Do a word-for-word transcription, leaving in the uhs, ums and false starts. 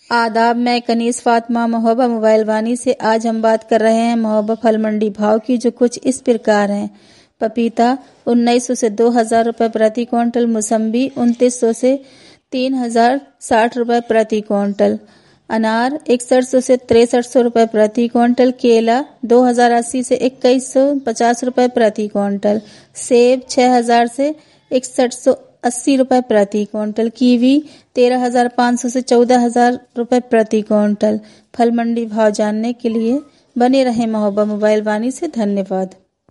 आदाब, मैं कनीस फातिमा महोबा मोबाइल वानी से। आज हम बात कर रहे हैं महोबा फल मंडी भाव की, जो कुछ इस प्रकार हैं। पपीता उन्नीस सौ से दो हजार रुपये प्रति क्विंटल, मौसम्बी उनतीस सौ से तीन हजार साठ रुपये प्रति क्विंटल, अनार इकसठ सौ से तिरसठ सौ रुपये प्रति क्विंटल, केला दो हजार अस्सी से इक्कीस सौ पचास रुपये प्रति क्विंटल, सेब छः हजार से इकसठ सौ अस्सी रुपये प्रति क्विंटल, कीवी तेरह हजार पाँच सौ से चौदह हजार रुपये प्रति क्विंटल। फल मंडी भाव जानने के लिए बने रहें महोबा मोबाइल वानी से। धन्यवाद।